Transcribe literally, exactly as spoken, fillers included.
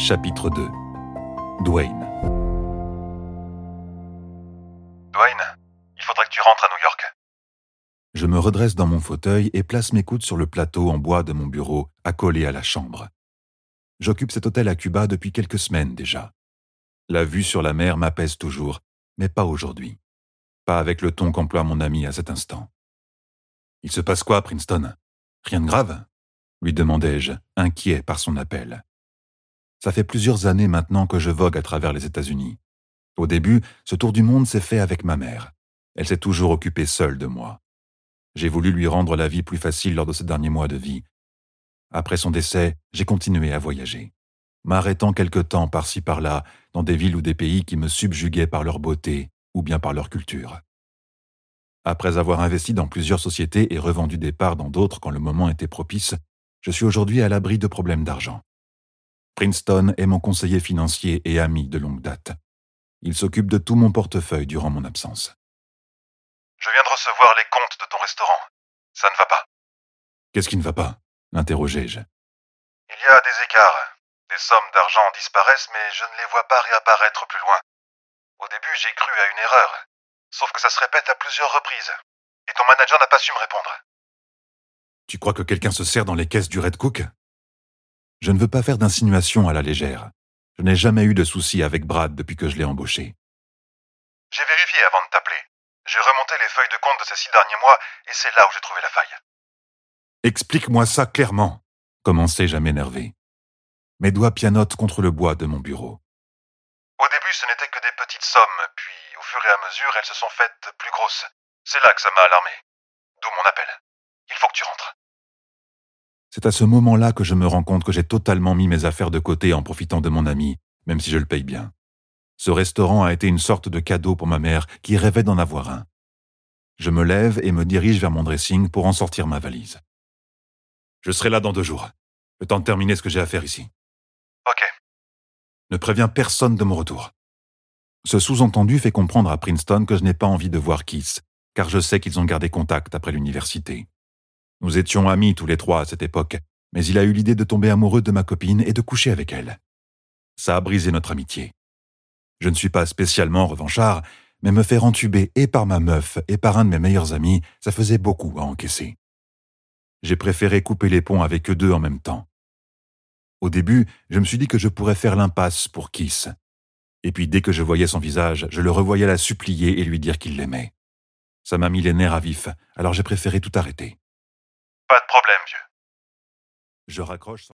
Chapitre deux. Dwayne. Dwayne, il faudrait que tu rentres à New York. Je me redresse dans mon fauteuil et place mes coudes sur le plateau en bois de mon bureau, accolé à la chambre. J'occupe cet hôtel à Cuba depuis quelques semaines déjà. La vue sur la mer m'apaise toujours, mais pas aujourd'hui. Pas avec le ton qu'emploie mon ami à cet instant. « Il se passe quoi, Princeton? Rien de grave ?» lui demandai-je, inquiet par son appel. Ça fait plusieurs années maintenant que je vogue à travers les États-Unis. Au début, ce tour du monde s'est fait avec ma mère. Elle s'est toujours occupée seule de moi. J'ai voulu lui rendre la vie plus facile lors de ces derniers mois de vie. Après son décès, j'ai continué à voyager, m'arrêtant quelque temps par-ci par-là dans des villes ou des pays qui me subjuguaient par leur beauté ou bien par leur culture. Après avoir investi dans plusieurs sociétés et revendu des parts dans d'autres quand le moment était propice, je suis aujourd'hui à l'abri de problèmes d'argent. Princeton est mon conseiller financier et ami de longue date. Il s'occupe de tout mon portefeuille durant mon absence. Je viens de recevoir les comptes de ton restaurant. Ça ne va pas. Qu'est-ce qui ne va pas? L'interrogeai-je. Il y a des écarts. Des sommes d'argent disparaissent, mais je ne les vois pas réapparaître plus loin. Au début, j'ai cru à une erreur. Sauf que ça se répète à plusieurs reprises. Et ton manager n'a pas su me répondre. Tu crois que quelqu'un se sert dans les caisses du Red Cook? Je ne veux pas faire d'insinuations à la légère. Je n'ai jamais eu de soucis avec Brad depuis que je l'ai embauché. J'ai vérifié avant de t'appeler. J'ai remonté les feuilles de compte de ces six derniers mois, et c'est là où j'ai trouvé la faille. Explique-moi ça clairement, commençai-je à m'énerver. Mes doigts pianotent contre le bois de mon bureau. Au début, ce n'était que des petites sommes, puis au fur et à mesure, elles se sont faites plus grosses. C'est là que ça m'a alarmé. D'où mon appel. Il faut que tu rentres. C'est à ce moment-là que je me rends compte que j'ai totalement mis mes affaires de côté en profitant de mon ami, même si je le paye bien. Ce restaurant a été une sorte de cadeau pour ma mère qui rêvait d'en avoir un. Je me lève et me dirige vers mon dressing pour en sortir ma valise. Je serai là dans deux jours. Le temps de terminer ce que j'ai à faire ici. Ok. Ne préviens personne de mon retour. Ce sous-entendu fait comprendre à Princeton que je n'ai pas envie de voir Keith, car je sais qu'ils ont gardé contact après l'université. Nous étions amis tous les trois à cette époque, mais il a eu l'idée de tomber amoureux de ma copine et de coucher avec elle. Ça a brisé notre amitié. Je ne suis pas spécialement revanchard, mais me faire entuber et par ma meuf et par un de mes meilleurs amis, ça faisait beaucoup à encaisser. J'ai préféré couper les ponts avec eux deux en même temps. Au début, je me suis dit que je pourrais faire l'impasse pour Keith. Et puis dès que je voyais son visage, je le revoyais la supplier et lui dire qu'il l'aimait. Ça m'a mis les nerfs à vif, alors j'ai préféré tout arrêter. Pas de problème, vieux. Je raccroche.